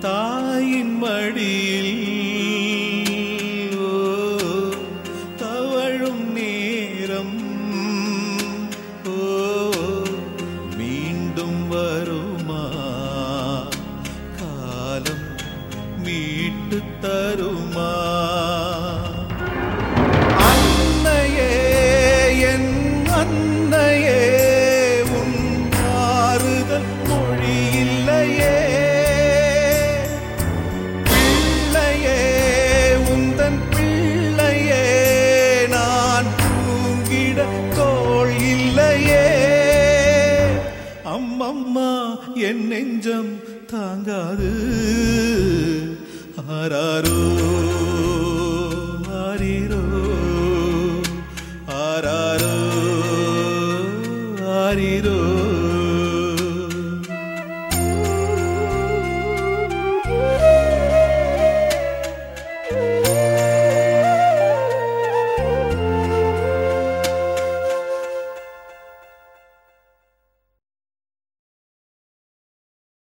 தாயின் மடியில் தவழும் நேரம் மீண்டும் வருமா காலம் மீட்டு தருமா அன்னையே என் அன்னையே உன் ஆறுதல் மொழி இல்லையே பிள்ளையே உந்தன் பிள்ளையே நான் தூங்கிட தோள் இல்லையே அம்மம்மா என் நெஞ்சம் தாங்காது ஆராரோ ஆரீரோ ஆராரோ ஆரீரோ